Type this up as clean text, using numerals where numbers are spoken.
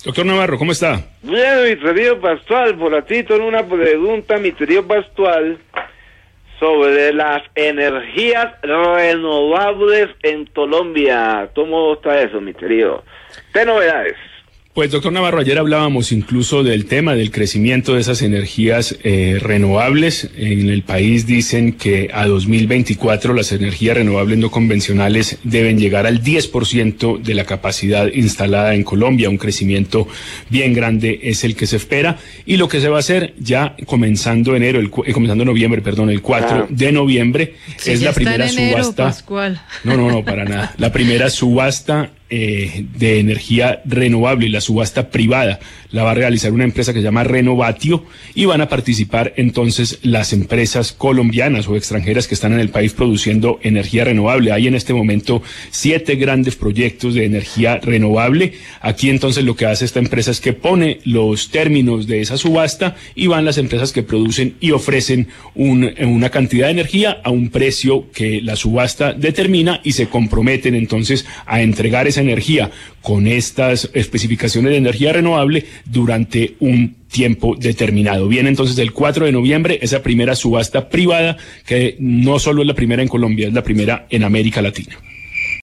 Doctor Navarro, ¿cómo está? Bien, mi querido Pascual, por aquí tengo una pregunta, mi querido Pascual, sobre las energías renovables en Colombia. ¿Cómo está eso, mi querido? ¿Qué novedades? Pues, doctor Navarro, ayer hablábamos incluso del tema del crecimiento de esas energías renovables. En el país dicen que a 2024 las energías renovables no convencionales deben llegar al 10% de la capacidad instalada en Colombia. Un crecimiento bien grande es el que se espera. Y lo que se va a hacer ya comenzando noviembre, el 4 de noviembre, sí, es la primera enero, subasta. Pascual. No, para nada. La primera subasta de energía renovable, la subasta privada, la va a realizar una empresa que se llama Renovatio y van a participar entonces las empresas colombianas o extranjeras que están en el país produciendo energía renovable. Hay en este momento 7 grandes proyectos de energía renovable. Aquí entonces lo que hace esta empresa es que pone los términos de esa subasta y van las empresas que producen y ofrecen una cantidad de energía a un precio que la subasta determina y se comprometen entonces a entregar esa energía con estas especificaciones de energía renovable durante un tiempo determinado. Viene entonces el 4 de noviembre esa primera subasta privada que no solo es la primera en Colombia, es la primera en América Latina.